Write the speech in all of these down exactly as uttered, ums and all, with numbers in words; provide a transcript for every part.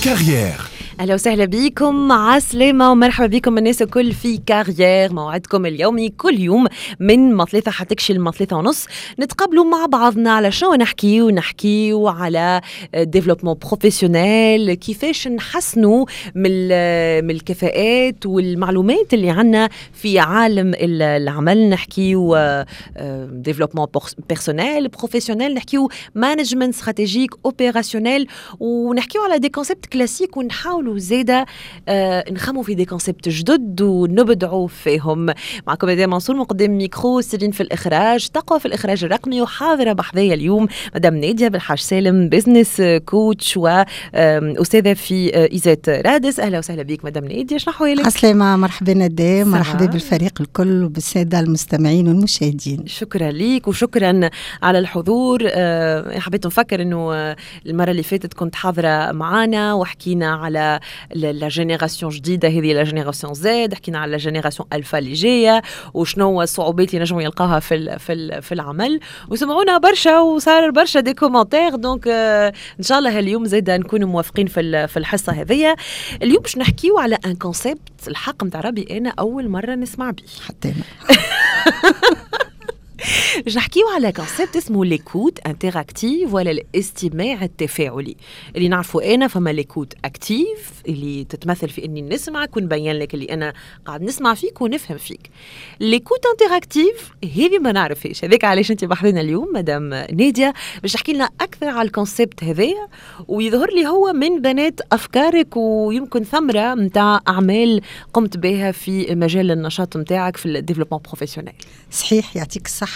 كارير. أهلا وسهلا بكم عسلامة ومرحبا بكم الناس الكل في كارير، موعدكم اليومي كل يوم من مطلثة حتكشي المطلثة ونص نتقابلوا مع بعضنا على شنو نحكي ونحكي على ديفلوبمون بروفيسيونيل، كيفاش نحسنوا من من الكفاءات والمعلومات اللي عنا في عالم العمل. نحكي ديفلوبمون بيرسونيل بروفيسيونيل، نحكي مانجمنت استراتيجيك اوبيراسيونيل، ونحكي على دي كونسيبت كلاسيك ونحاولوا زيادة آه نخموا في دي كونسيبت جدد ونبدعوا فيهم. معكم مدام منصور مقدم ميكرو، سيرين في الإخراج، تقوى في الإخراج الرقمي، وحاضرة بحذايا اليوم مدام نادية بالحاج سالم، بيزنس كوتش وأستاذة في إيزات رادس. أهلا وسهلا بك مدام نادية، شنو أحوالك؟ عسلامة، مرحبا ندى، مرحبا بالفريق الكل وبالسادة المستمعين والمشاهدين. شكرا ليك وشكرا على الحضور. آه حبيت نفكر إنه المرة اللي فاتت كنت حاضرة معانا وحكينا على لا جينيراسيون جديدة، هذه لا جينيراسيون زد، حكينا على لا جينيراسيون ألفا اللي جاية وشنو الصعوبات اللي نجموا يلقاها في في في العمل، وسمعونا برشا وصار برشا دي كومنتير. دونك آه ان شاء الله اليوم زيدا نكونوا موافقين في في الحصة هذه. اليوم باش نحكيو على ان كونسيبت الحق نتاع ربي انا اول مرة نسمع به حتى باش نحكيو على كونسيبت اسمه ليكوت انتراكتيف ولا الاستماع التفاعلي. اللي نعرفه انا فما ليكوت اكتيف اللي تتمثل في اني نسمعك ونبين لك اللي انا قاعد نسمع فيك ونفهم فيك. ليكوت انتراكتيف هذه ما نعرفهاش، هذاك علاش انت بحضرنا اليوم مدام نادية باش تحكي لنا اكثر على الكونسيبت هذايا، ويظهر لي هو من بنات افكارك ويمكن ثمره نتاع اعمال قمت بها في مجال النشاط نتاعك في الديفلوبمون بروفيسيونيل. صحيح، يعطيك الصحة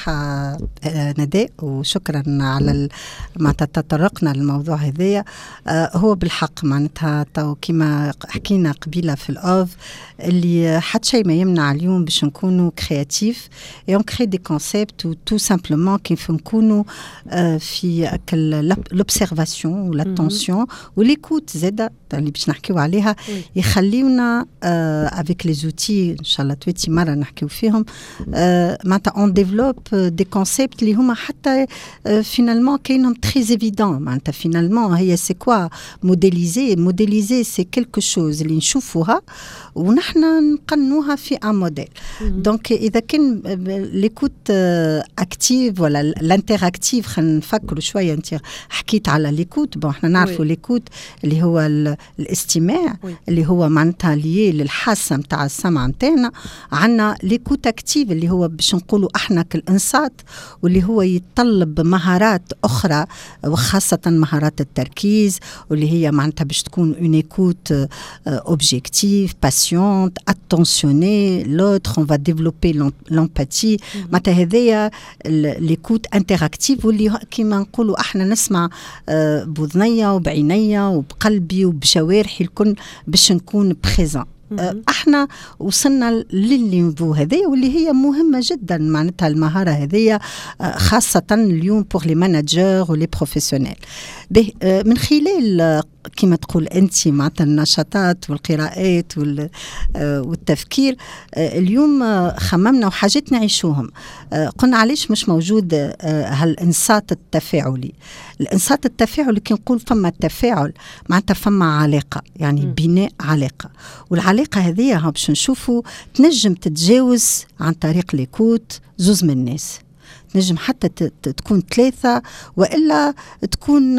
نداء، وشكرا على ما تطرقنا للموضوع هذايا. هو بالحق معناتها تو كما حكينا قبيلة في الأوف اللي حتى شيء ما يمنع اليوم باش نكونوا كرياتيف et on crée des concepts ou tout simplement كيف نكونوا في l'observation ou l'attention ou l'écoute زادة اللي باش نحكيو عليها يخليونا avec les outils إن شاء الله تويتي مرة نحكيو فيهم. معناتها on développe des concepts اللي هما حتى finalement كاينهم très évident. معناتها finalement هي c'est quoi modéliser modéliser c'est quelque chose اللي نشوفوها ونحن نقنوها في ان موديل. دونك اذا كان ليكوت اكتيف ولا الانتراكتيف، خلينا نفكروا شويه. انت حكيت على ليكوت، بون احنا نعرفوا ليكوت اللي هو الاستماع اللي هو معناتها ليه للحاسه نتاع السمع نتاعنا. عندنا ليكوت اكتيف اللي هو باش نقولوا احنا كالانصات، واللي هو يتطلب مهارات اخرى وخاصه مهارات التركيز، واللي هي معناتها باش تكون اون ايكوت اوبجيكتيف patiente, attentionnée, l'autre on va développer l'empathie. معناتها هذايا l'écoute interactive واللي كما نقولوا احنا نسمع بوذنيا وبعينيا وبقلبي وبجوارحي الكل باش نكون بريزون. احنا وصلنا للنيفو هذه واللي هي مهمه جدا. معناتها المهاره هذه خاصه اليوم بور لي ماناجر ولي بروفيسيونيل. من خلال كما تقول انت معناتها النشاطات والقراءات والتفكير اليوم خممنا وحاجات نعيشوهم. قلنا علاش مش موجود هالانصات التفاعلي. الانصات التفاعلي كي نقول فما التفاعل معناتها فما علاقه، يعني م. بناء علاقه، والعلاقه هذه باش نشوفوا تنجم تتجاوز عن طريق ليكوت زوز من الناس، نجم حتى تكون ثلاثة وإلا تكون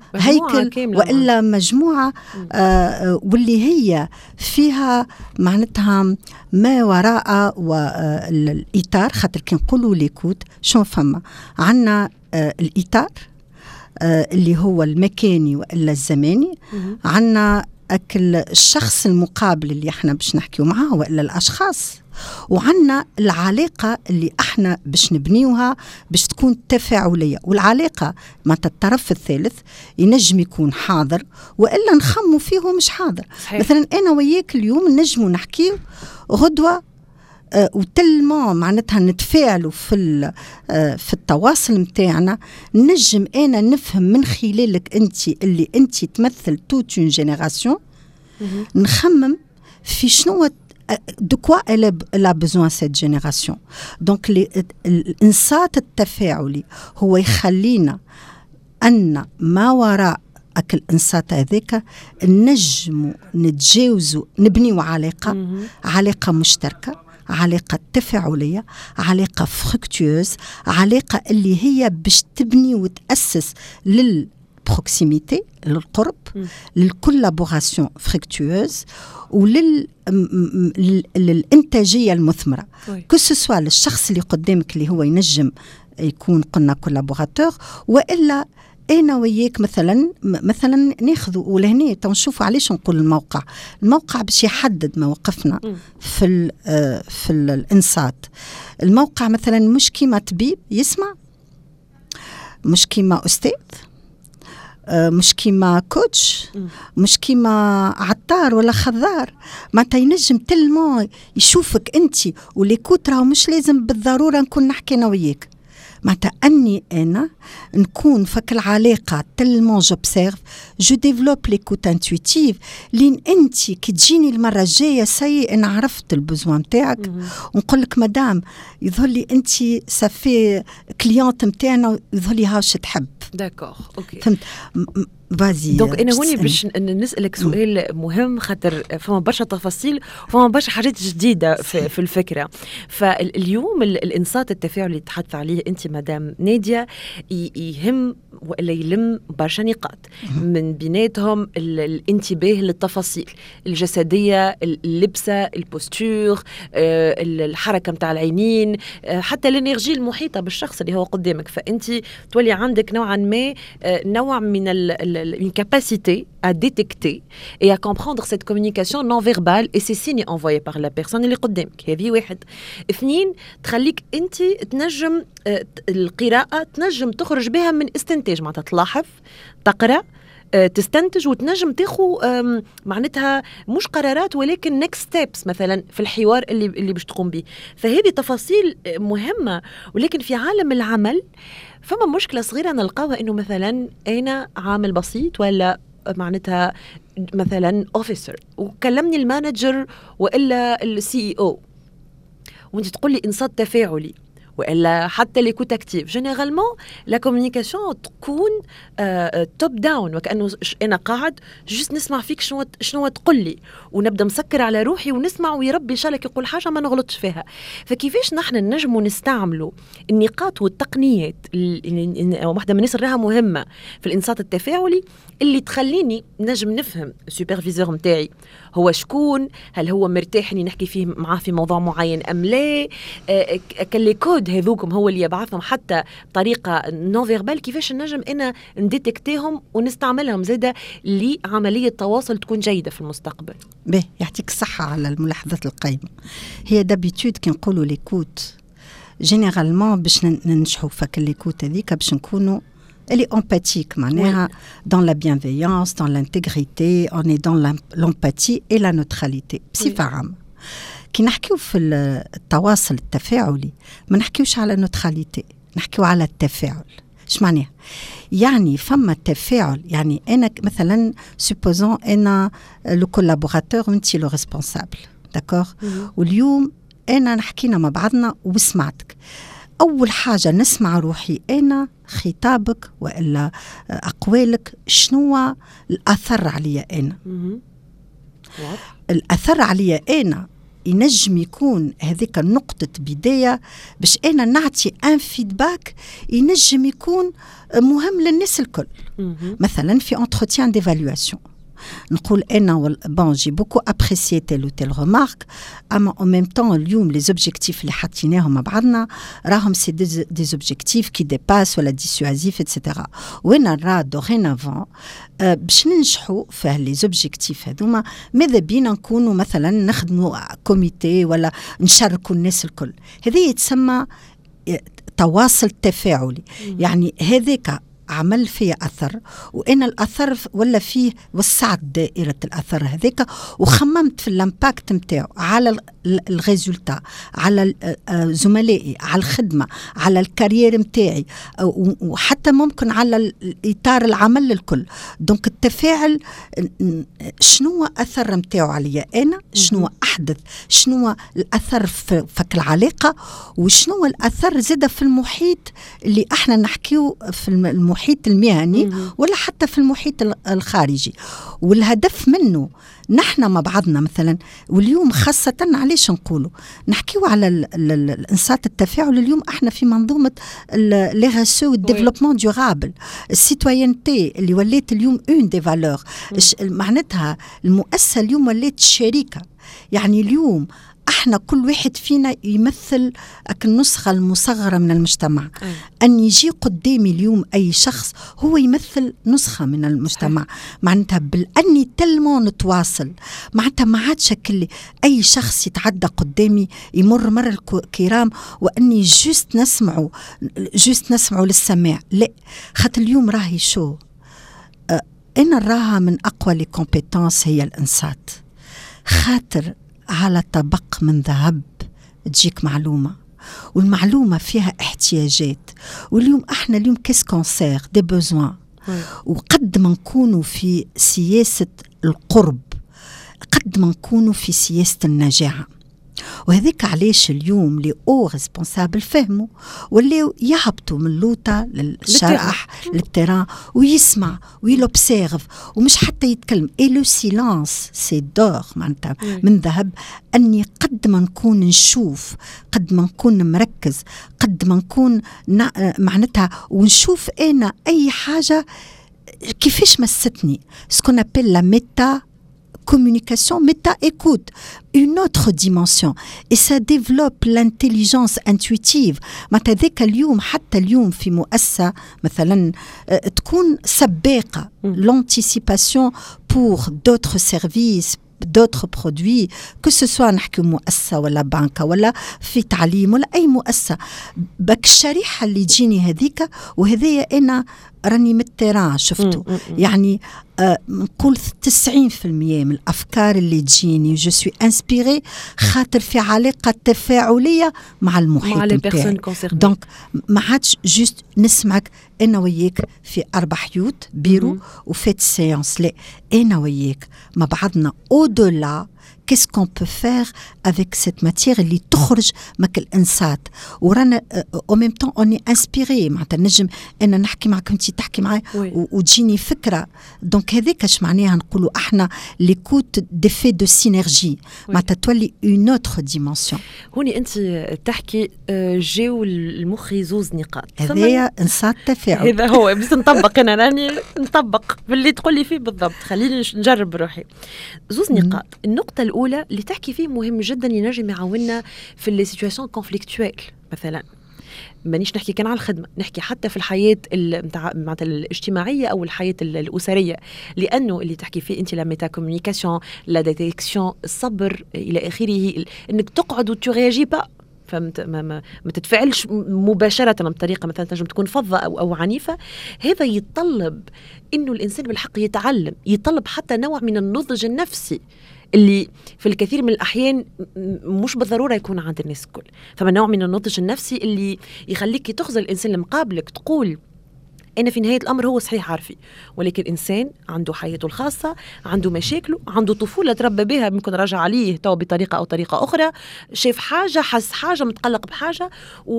هيكل وإلا مجموعة آه واللي هي فيها معناتها ما وراء الإطار. خاطر كي نقولوا ليكوت شو فما عنا آه الإطار آه اللي هو المكاني وإلا الزماني، عنا أكل الشخص المقابل اللي احنا باش نحكيو معاه وإلا الأشخاص، وعنا العلاقة اللي احنا باش نبنيوها باش تكون تفاعلية. والعلاقة مع الطرف الثالث ينجم يكون حاضر وإلا نخمو فيه مش حاضر. صحيح. مثلا أنا وياك اليوم نجمو نحكيو غدوة آه وتلما معناتها نتفاعلوا في آه في التواصل متاعنا، نجم أنا نفهم من خلالك أنت اللي أنت تمثل توت اون جينيراسيون، نخمم في شنو de quoi elle a, elle a besoin cette génération. Donc الإنصات التفاعلي هو يخلينا أن ما وراء أكل الإنسات هذاك نجموا نتجاوزوا نبنيوا علاقة علاقة مشتركة، علاقة تفاعلية، علاقة فركتوز، علاقة اللي هي باش تبني وتأسس للبروكسيميتي، للقرب، للكولابوراسيون فركتوز، وللإنتاجية المثمرة. كسسوا للشخص اللي قدامك اللي هو ينجم يكون قلنا كولابوراتور، وإلا أنا وياك مثلا مثلا ناخذوا ولهنا تنشوفوا علاش نقول الموقع الموقع باش يحدد موقفنا في ال في ال الإنصات. الموقع مثلا مش كيما طبيب يسمع، مش كيما أستاذ، مش كيما كوتش، مش كيما عطار ولا خضار. ما ينجم تلمو يشوفك أنت وليكوت راهو مش لازم بالضرورة نكون نحكي أنا وياك. معناتها أني أنا نكون فك العلاقة تلمون جوبسيرف جو ديفلوب ليكوت انتويتيف، لين أنت كي تجيني المرة الجاية سي أنا عرفت البوزوان متاعك ونقول لك مدام يظهر لي أنت سافي كليونت متاعنا يظهر لي هاوش تحب. داكور اوكي فهمت. بازي دونك انا هوني باش نسالك سؤال مهم، خاطر فما برشا تفاصيل وفما برشا حاجات جديده في, في الفكره. فاليوم الانصات التفاعلي اللي تحدث عليه انت مدام ناديه يهم ولا يلم برشا نقاط، من بيناتهم الانتباه للتفاصيل الجسديه، اللبسه، البوستور، الحركه متاع العينين، حتى الانرجي المحيطه بالشخص اللي هو قدامك. فانت تولي عندك نوعا ما نوع من une capacité à détecter et à comprendre cette communication non verbale et ces signes envoyés par la personne اللي قدامك. هذه واحد. اثنين، تخليك انت تنجم القراءة تنجم تخرج بها من استنتاج، معناتها تلاحظ، تقرأ، تستنتج وتنجم تاخو معناتها مش قرارات ولكن next steps مثلا في الحوار اللي اللي باش تقوم به. فهذه تفاصيل مهمة. ولكن في عالم العمل فما مشكلة صغيرة نلقاها، إنه مثلا أنا عامل بسيط ولا معناتها مثلا أوفيسر وكلمني المانجر وإلا السي او وانت تقول لي إنصات تفاعلي وإلا حتى لي كوت اكتيف. جينيرالمون لا كومونيكاسيون تكون توب داون، وكأنه أنا قاعد جست نسمع فيك شنو شنو تقول لي، ونبدأ مسكر على روحي ونسمع، ويربي إن شاء الله يقول حاجة ما نغلطش فيها. فكيفاش نحن نجموا نستعملوا النقاط والتقنيات اللي واحدة من الناس راها مهمة في الإنصات التفاعلي اللي تخليني نجم نفهم السوبرفيزور متاعي هو شكون، هل هو مرتاح اني نحكي فيه معاه في موضوع معين ام لا، كل كود هذوكم هو اللي يبعثهم حتى طريقه نون فيربال، كيفاش نجم انا نديتكتيهم ونستعملهم زاده لعمليه تواصل تكون جيده في المستقبل. به يعطيك الصحه على الملاحظات القيمه. هي دابيتود كي نقولوا ليكوت جينيرالمون باش ننجحوا فك الليكوت هذيك باش نكونوا elle est empathique معناها oui. dans la bienveillance, dans l'intégrité, on est dans l'empathie et la neutralité بصفة عامة. كي نحكيو في التواصل التفاعلي ما نحكيوش على نوتراليتي، نحكيو على التفاعل. ايش معناها؟ يعني فما التفاعل، يعني انا مثلا سوبوزون انا لو كولابوراتور وانتي لو ريسبونسابل، داكور؟ واليوم انا نحكينا مع بعضنا وسمعتك. أول حاجة نسمع روحي أنا خطابك وإلا أقوالك شنو الأثر عليا أنا. الأثر عليا أنا ينجم يكون هذيك نقطة بداية باش أنا نعطي ان فيدباك ينجم يكون مهم للناس الكل. مثلا في entretien d'évaluation نقول أنا bon j'ai beaucoup apprécié telle ou telle remarque، أما en même temps اليوم les objectifs اللي حطيناهم مع بعضنا راهم c'est des, des objectifs qui dépassent ولا dissuasifs et cetera. وأنا نرى dorénavant euh, باش ننجحوا في les objectifs هذوما ماذا بينا نكونوا مثلا نخدموا كوميتي ولا نشاركوا الناس الكل. هذه يتسمى تواصل تفاعلي. يعني هذاك عمل فيه أثر وأنا الأثر ولا فيه وسعت دائرة الأثر هذيك وخممت في الامباكت متاعه على الريزولتا، على زملائي، على الخدمة، على الكارير متاعي، وحتى ممكن على الإطار العمل الكل. دونك التفاعل شنو أثر متاعه عليا أنا، شنو أحدث، شنو الأثر في فك العلاقة، وشنو الأثر زادة في المحيط اللي احنا نحكيه في المحيط المحيط المهني ولا حتى في المحيط الخارجي. والهدف منه نحن مع بعضنا مثلا. واليوم خاصة علاش نقولوا نحكيو على الانصات التفاعل اليوم احنا في منظومة لي ريسو والديفلوبمون دورابل، السيتوينتي اللي ولات اليوم اون دي فالور. معناتها المؤسسة اليوم ولات شركة، يعني اليوم احنا كل واحد فينا يمثل النسخة المصغرة من المجتمع. أي. أن يجي قدامي اليوم أي شخص هو يمثل نسخة من المجتمع. معناتها بالأني تلمو نتواصل، معناتها ما عادش كل أي شخص يتعدى قدامي يمر مر الكرام وأني جوست نسمعه جوست نسمعه للسماع. لا، خاطر اليوم راهي شو أه أنا راها من أقوى لي كومبيتانس هي الإنصات. خاطر على طبق من ذهب تجيك معلومة، والمعلومة فيها احتياجات. واليوم احنا اليوم كيس كونسير دي بوزوان. وقد ما نكونوا في سياسة القرب قد ما نكونوا في سياسة النجاعة. وهذيك علاش اليوم لي او ريسبونسابل فهموا ولاو يهبطوا من اللوطة للشرح للتيران ويسمع ويلوبسيرف ومش حتى يتكلم. اي لو سيلانس سي دور معناتها من ذهب. اني قد ما نكون نشوف، قد ما نكون مركز، قد ما نكون معناتها ونشوف انا اي حاجة كيفاش مستني. سكون ابل لا ميتا communication, méta-écoute, une autre dimension. Et ça développe l'intelligence intuitive. معناتها ذاك اليوم حتى اليوم في مؤسسة مثلا تكون سباقة l'anticipation pour d'autres services, d'autres produits, que ce soit نحكي مؤسسة ولا بنكة ولا في تعليم ولا أي مؤسسة. بك الشريحة اللي تجيني هذيك وهذية أنا راني متران شفته. يعني نقول تسعين في المية من الأفكار اللي تجيني جو سوي انسبيري خاطر في علاقة تفاعلية مع المحيط نتاعي. دونك ما عادش جوست نسمعك أنا وياك في أربع حيوت بيرو وفات سيانس. لا، أنا وياك مع بعضنا أو دولا. qu'est-ce qu'on peut faire avec cette matière اللي تخرج مك الإنسات ورانا au même temps on est inspiré. معناتها نجم أنا نحكي معك أنت تحكي معي وتجيني فكرة. دونك هذيك اش معناها نقولوا احنا ليكوت ديفي دو سينرجي معناتها تولي اون اوتر ديمونسيون. هوني انت تحكي جاو المخي زوز نقاط. هذايا انصات تفاعل. هذا هو بس نطبق انا راني نطبق باللي تقول لي فيه بالضبط. خليني نجرب بروحي. زوز نقاط. النقطة الأولى اللي تحكي فيه مهم جدا ينجم يعاوننا في لي سيتواسيون كونفليكتويل. مثلا مانيش نحكي كان على الخدمة، نحكي حتى في الحياة معناتها الاجتماعية أو الحياة الأسرية. لأنه اللي تحكي فيه أنت لا ميتا كومونيكاسيون، لا ديتكسيون، الصبر إلى آخره، إنك تقعد وترياجي با فهمت ما, ما, ما تتفاعلش مباشرة بطريقة مثلا تنجم تكون فظة أو, أو عنيفة. هذا يتطلب إنه الإنسان بالحق يتعلم، يتطلب حتى نوع من النضج النفسي اللي في الكثير من الأحيان مش بالضرورة يكون عند الناس الكل. فما نوع من النضج النفسي اللي يخليك تخزل الإنسان اللي مقابلك تقول أنا في نهاية الأمر هو صحيح عارفي، ولكن إنسان عنده حياته الخاصة، عنده مشاكله، عنده طفولة تربى بها ممكن راجع عليه تو بطريقة أو طريقة أخرى، شاف حاجة، حس حاجة، متقلق بحاجة،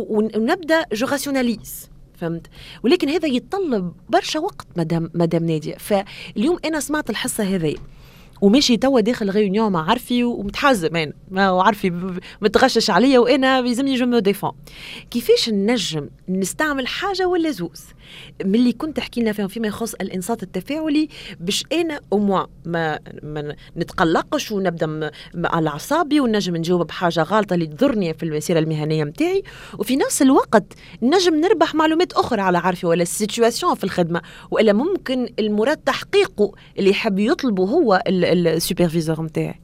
ونبدأ جو راسيوناليز. فهمت؟ ولكن هذا يتطلب برشا وقت مدام مدام نادية. فاليوم أنا سمعت الحصة هذه وماشي توا داخل غيونيون مع عرفي ومتحزم انا ما عرفي متغشش عليا وانا بيلزمني جو مو ديفون. كيفاش نجم نستعمل حاجه ولا زوز من اللي كنت تحكي لنا فيهم فيما يخص الانصات التفاعلي باش انا او موا ما, ما نتقلقش ونبدا على اعصابي ونجم نجاوب بحاجه غلطه اللي تضرني في المسيره المهنيه نتاعي، وفي نفس الوقت نجم نربح معلومات اخرى على عرفي ولا السيتواسيون في الخدمه، والا ممكن المراد تحقيقه اللي يحب يطلبه هو السوبرفيزور نتاعي.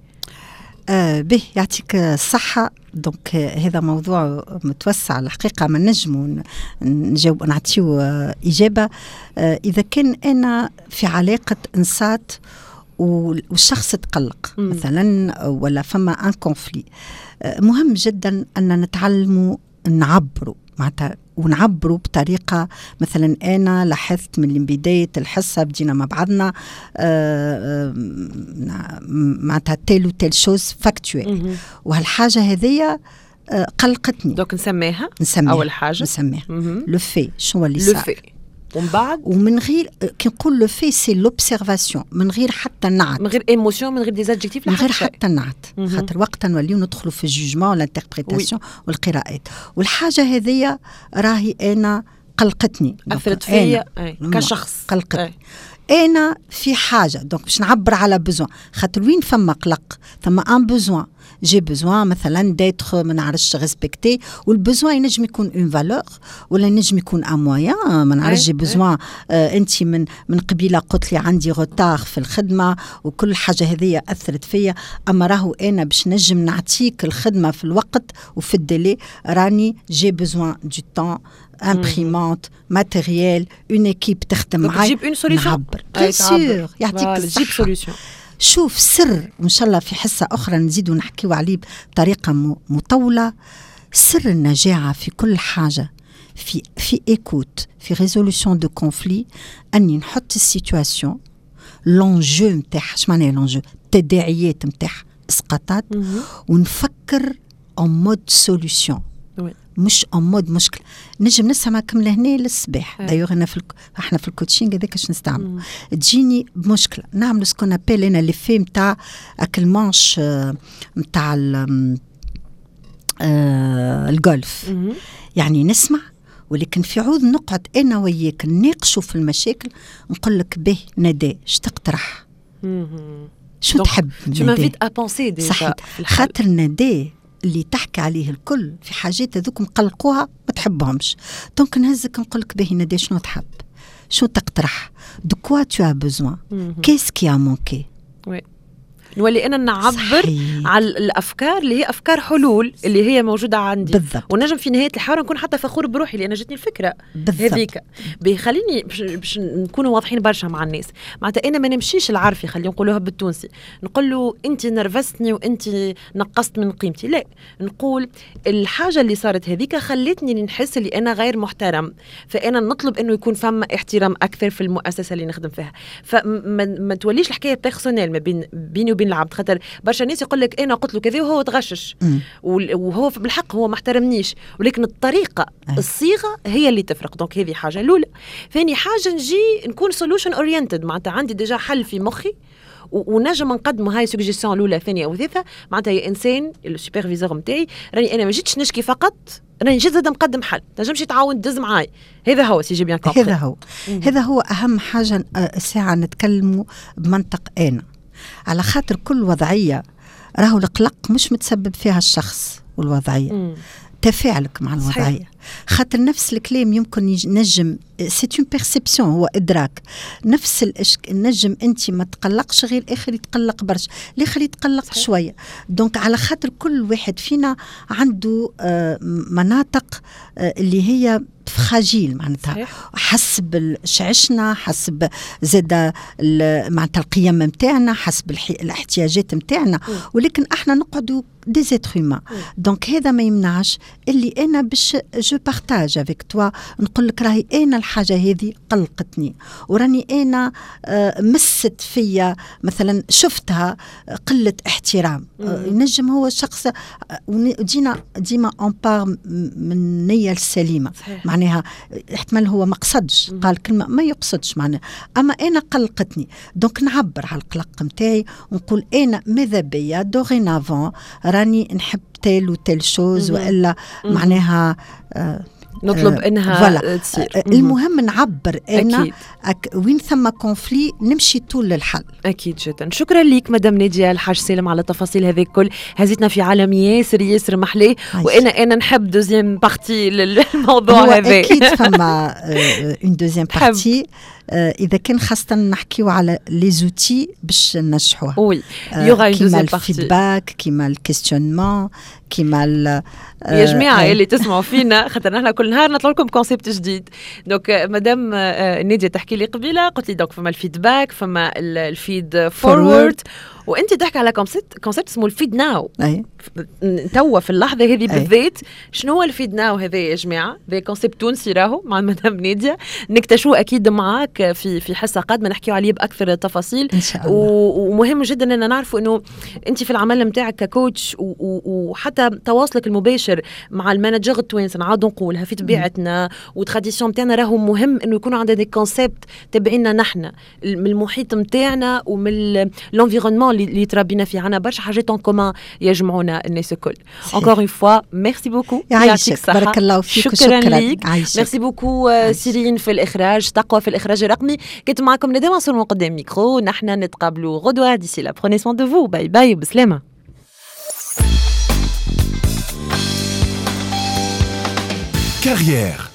آه به يعطيك الصحة. دونك هذا موضوع متوسع الحقيقة، ما نجم نجاوب نعطيه إجابة. آه إذا كان أنا في علاقة إنصات والشخص تقلق مثلا ولا فما ان كونفلي، آه مهم جدا أن نتعلموا نعبروا معناتها ونعبروا بطريقة. مثلا أنا لاحظت من بداية الحصة بدينا مع بعضنا معناتها تيل وتيل شوز فاكتويل، وهالحاجة هذية قلقتني. دوك نسميها نسميها أول حاجة نسميها لو في. شو اللي صار؟ ومن بعد ومن غير كي نقول لو في سي لوبسيرفاسيون من غير حتى نعت، من غير ايموشن، من غير ديزادجيكتيف، من غير حتى نعت. خاطر وقتها نوليو ندخلوا في الجوجمون والانتربريتاسيون والقراءات. والحاجه هذه راهي انا قلقتني، اثرت فيا كشخص، قلقتني انا في حاجه. دونك باش نعبر على بزوان، خاطر وين فما قلق ثم ان بزوان. جي بزوان مثلا ديتر ما نعرفش ريسبكتي، والبزوان ينجم يكون اون فالور ولا ينجم يكون ان مويان. ما نعرفش جي بزوان آه انت من من قبيله قلت لي عندي روتار في الخدمه وكل حاجه هذه اثرت فيا، اما راهو انا باش نجم نعطيك الخدمه في الوقت وفي الديلي، راني جي بزوان دو طون، امبريمونت، ماتيريال، اون ايكيب تخدم معايا. تجيب اون سوليوشن، نعبر بيان سور يعطيك الصحه. تجيب سوليوشن. شوف سر، وإن شاء الله في حصة أخرى نزيد ونحكيو عليه بطريقة مطولة. سر النجاعة في كل حاجة، في في إيكوت، في ريزولوشن دو كونفلي، أني نحط السيتواسيون لونجو متاعها. اش معناها لونجو؟ التداعيات متاعها، اسقاطات، ونفكر اون مود سوليوشن مش اون مود مشكل. نجم نسمع كمل هنا للصباح. دايوغ انا في الك... احنا في الكوتشينغ هذاك اش نستعمل، تجيني بمشكله نعمل سكون ابيل انا لي في نتاع اكل مانش نتاع آه الجولف. يعني نسمع، ولكن في عوض نقعد انا وياك نناقشوا في المشاكل، نقول لك به نداء اش تقترح، شو تحب نداء صحيح. خاطر نداء اللي تحكي عليه الكل في حاجات هذوك مقلقوها ما تحبهمش. دونك نهزك نقول لك باهي نداء شنو تحب، شنو تقترح، دو كوا تو ا بوزوان، كيس كي ا مونكي. نولي انا نعبر صحيح. على الافكار اللي هي افكار حلول اللي هي موجوده عندي بالضبط. ونجم في نهايه الحوار نكون حتى فخور بروحي لان جاتني الفكره هذيك. بيخليني باش نكونوا واضحين برشا مع الناس. معناتها انا ما نمشيش العرفي، خلينا نقولوها بالتونسي، نقول له انت نرفزتني وانت نقصت من قيمتي. لا، نقول الحاجه اللي صارت هذيك خلتني نحس اللي انا غير محترم، فانا نطلب انه يكون فما احترام اكثر في المؤسسه اللي نخدم فيها. فما ما توليش الحكايه بيرسونيل ما بين بيني وبين العبد. خاطر برشا ناس يقول لك انا قلت له كذا وهو تغشش وهو بالحق هو ما احترمنيش، ولكن الطريقه الصيغه هي اللي تفرق. دونك هذه حاجه الاولى. ثاني حاجه نجي نكون سولوشن اورينتد، معناتها عندي ديجا حل في مخي ونجم نقدم هاي سوجيستيون الاولى ثانيه او ثالثه. معناتها يا انسان السوبرفيزور نتاعي راني انا ما جيتش نشكي فقط، راني جيت زاد نقدم حل، تنجمش تعاون تدز معاي. هذا هو سي جي بيان كومبري. هذا هو هذا هو اهم حاجه ساعه نتكلموا بمنطق انا، على خاطر كل وضعيه راهو القلق مش متسبب فيها الشخص والوضعيه، مم. تفاعلك مع الوضعيه. صحيح. خاطر نفس الكلام يمكن ينجم سي اون بيرسيبسيون، هو ادراك. نفس الاشك نجم انت ما تقلقش غير الاخر يتقلق برشا، الاخر يتقلق صحيح. شويه. دونك على خاطر كل واحد فينا عنده آه مناطق آه اللي هي فراجيل، معناتها حسب عشنا، حسب زاد معناتها القيم نتاعنا، حسب الاحتياجات نتاعنا، ولكن احنا نقعدوا دي زيتر هيومان. دونك هذا ما يمنعش اللي انا باش جو بارتاج افيك توا، نقول لك راهي انا الحاجه هذه قلقتني وراني انا آه مست فيا، مثلا شفتها قله احترام. آه ينجم هو شخص ودينا ديما اون بار من النيه السليمه، معناها احتمال هو ما قصدش، قال كلمه ما يقصدش معناها، اما انا قلقتني. دونك نعبر على القلق نتاعي ونقول انا ماذا بيا دوغينافون راني نحب تيل وتيل شوز، والا معناها آه نطلب آه انها تصير. آه المهم نعبر انا أك وين ثم كونفلي نمشي طول للحل. اكيد جدا. شكرا ليك مدام نادية الحاج سالم على التفاصيل هذه الكل. هزيتنا في عالم ياسر ياسر محلاه، وانا انا نحب دوزيام بارتي للموضوع هذا. اكيد فما اون دوزيام بارتي اذا كان خاصه نحكيو على لي زوتي باش ننجحوها. وي يوغا اون دوزيام بارتي، كيما الفيدباك، كيما الكيستيونمون، كيما يا جماعه اللي تسمعوا فينا، خاطر نحن كل نهار نطلع لكم كونسيبت جديد. دونك مدام نادية تحكي لي قبيله، قلت لي دونك فما الفيدباك، فما الفيد فورورد، وانت تحكي على كونسيبت كونسيبت اسمه الفيد ناو. أي. توا في اللحظه هذه بالذات شنو هو الفيد ناو هذا يا جماعه؟ هذا كونسيبت تونسي راهو مع مدام نادية، نكتشفوه اكيد معاك في في حصه قادمه نحكيو عليه باكثر التفاصيل ان شاء الله. ومهم جدا اننا نعرفوا انه انت في العمل نتاعك ككوتش وحتى تواصلك المباشر مع المانجر التوانسه، نعاود نقولها في طبيعتنا وتراديسيون نتاعنا راهو مهم انه يكونوا عندنا دي كونسيبت تبعينا نحن من المحيط نتاعنا ومن الانفيرونمون اللي تربينا فيه. عنا برشا حاجات ان كومان يجمعونا الناس الكل. encore une fois merci beaucoup. يعيشك بارك الله فيك. شكرا, شكرا ليك. ميرسي بوكو سيرين في الاخراج، تقوى في الاخراج الرقمي. كنت معكم ندى منصور من قدام ميكرو. نحن نتقابلوا غدوه. ديسي لا prenez soin de vous. باي باي وبسلامه. Carrière